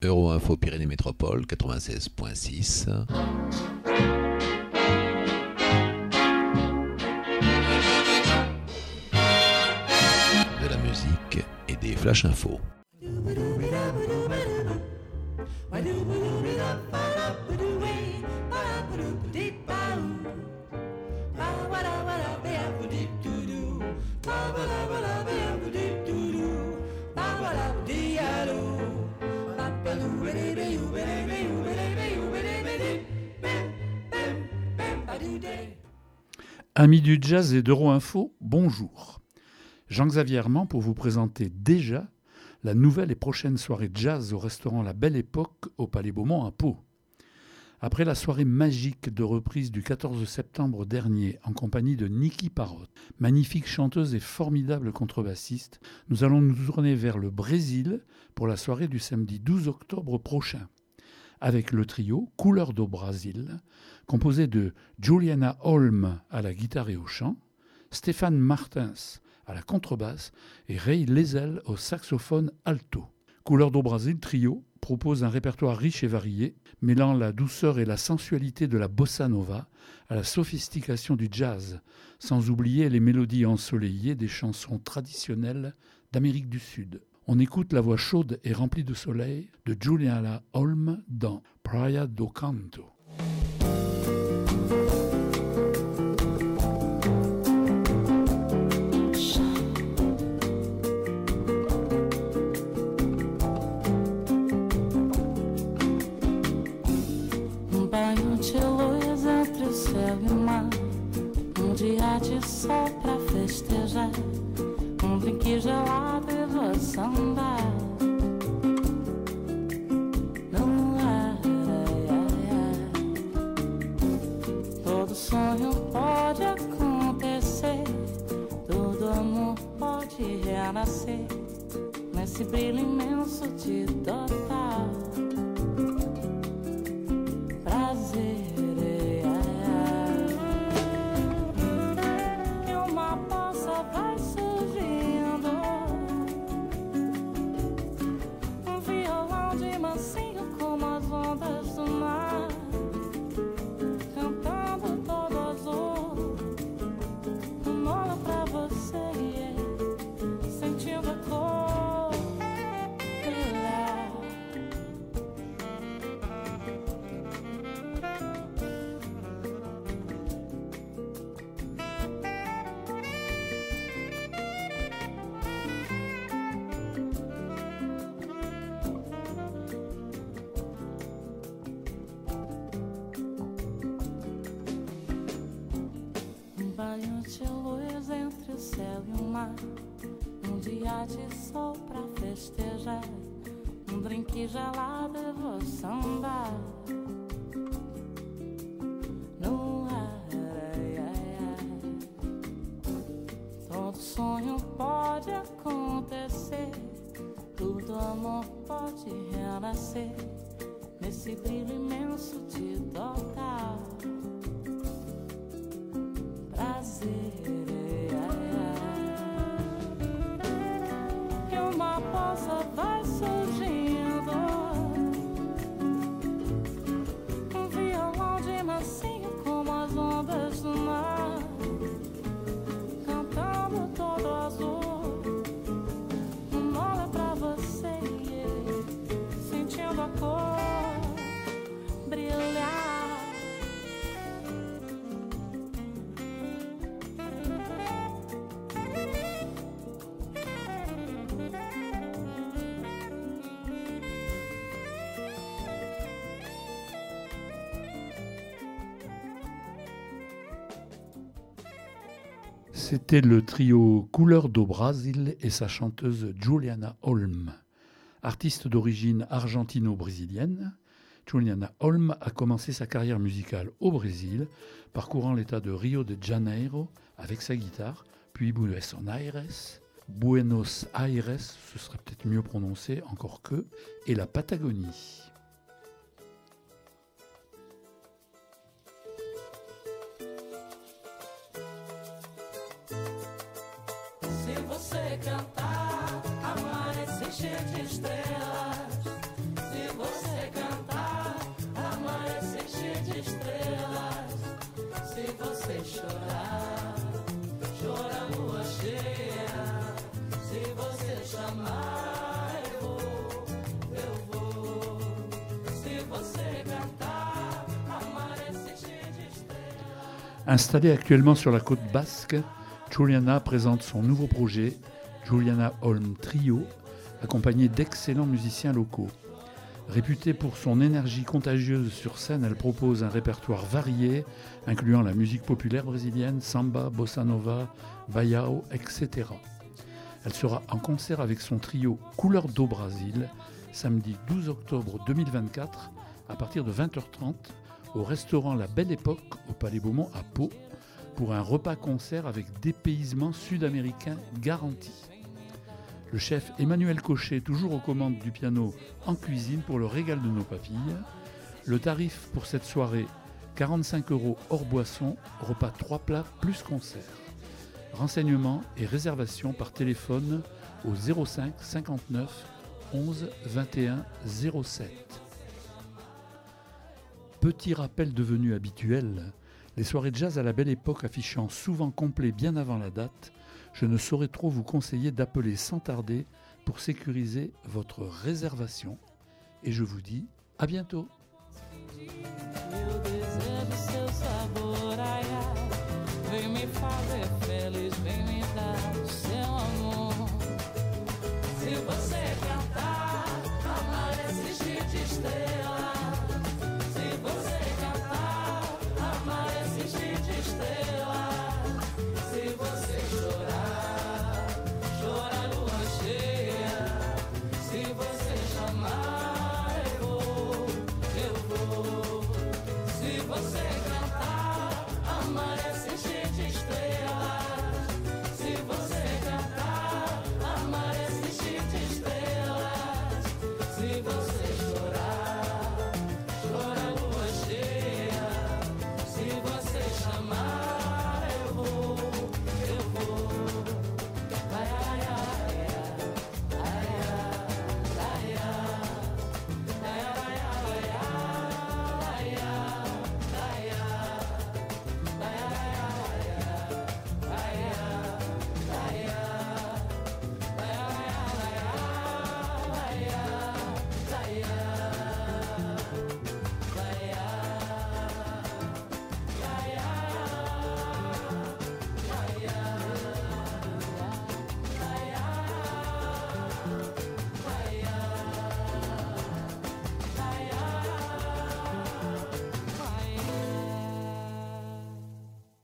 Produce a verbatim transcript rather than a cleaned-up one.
Euro-Info Pyrénées Métropole quatre-vingt-seize virgule six. De la musique et des flash infos. Amis du jazz et d'Euro-Info, bonjour. Jean-Xavier Armand pour vous présenter déjà la nouvelle et prochaine soirée jazz au restaurant La Belle Époque au Palais Beaumont à Pau. Après la soirée magique de reprise du quatorze septembre dernier en compagnie de Niki Parrott, magnifique chanteuse et formidable contrebassiste, nous allons nous tourner vers le Brésil pour la soirée du samedi douze octobre prochain. Avec le trio Couleur do Brasil, composé de Juliana Holm à la guitare et au chant, Stéphane Martins à la contrebasse et Ray Lezel au saxophone alto. Couleur do Brasil Trio propose un répertoire riche et varié, mêlant la douceur et la sensualité de la bossa nova à la sophistication du jazz, sans oublier les mélodies ensoleillées des chansons traditionnelles d'Amérique du Sud. On écoute la voix chaude et remplie de soleil de Juliana Holm dans Praia do Canto. Um banho de luz entre o céu e o mar, um dia de sol pra festejar, um drink gelado e você andar no ar, ai, ai, ai. Todo sonho pode acontecer, todo amor pode renascer, nesse brilho imenso de total prazer. Um dia de sol pra festejar, um drink gelado e você andar no ar, ai, ai, ai. Todo sonho pode acontecer, todo amor pode renascer, nesse brilho imenso de total prazer. Uma poça vai surgindo, um violão de mansinho como as ondas do mar, cantando todo azul, um mola pra você, yeah, sentindo a cor brilhar. C'était le trio Couleur do Brasil et sa chanteuse Juliana Holm. Artiste d'origine argentino-brésilienne, Juliana Holm a commencé sa carrière musicale au Brésil, parcourant l'état de Rio de Janeiro avec sa guitare, puis Buenos Aires, Buenos Aires, ce serait peut-être mieux prononcé encore que, et la Patagonie. Se você cantar, amanhece cheio de estrelas. Se sei chorar, chora lua cheia. Se você chamar, eu vou, eu vou. Se você cantar, amanhece cheio de estrelas. Installée actuellement sur la côte basque, Juliana présente son nouveau projet, Juliana Holm Trio, accompagnée d'excellents musiciens locaux. Réputée pour son énergie contagieuse sur scène, elle propose un répertoire varié, incluant la musique populaire brésilienne, samba, bossa nova, baião, et cetera. Elle sera en concert avec son trio Couleur d'eau Brasil, samedi douze octobre deux mille vingt-quatre, à partir de vingt heures trente, au restaurant La Belle Époque, au Palais Beaumont à Pau, pour un repas-concert avec dépaysement sud-américain garanti. Le chef Emmanuel Cochet, toujours aux commandes du piano en cuisine pour le régal de nos papilles. Le tarif pour cette soirée, quarante-cinq euros hors boisson, repas trois plats plus concert. Renseignements et réservations par téléphone au zéro cinq cinquante-neuf onze vingt et un zéro sept. Petit rappel devenu habituel, les soirées de jazz à la Belle Époque affichant souvent complet bien avant la date, je ne saurais trop vous conseiller d'appeler sans tarder pour sécuriser votre réservation. Et je vous dis à bientôt.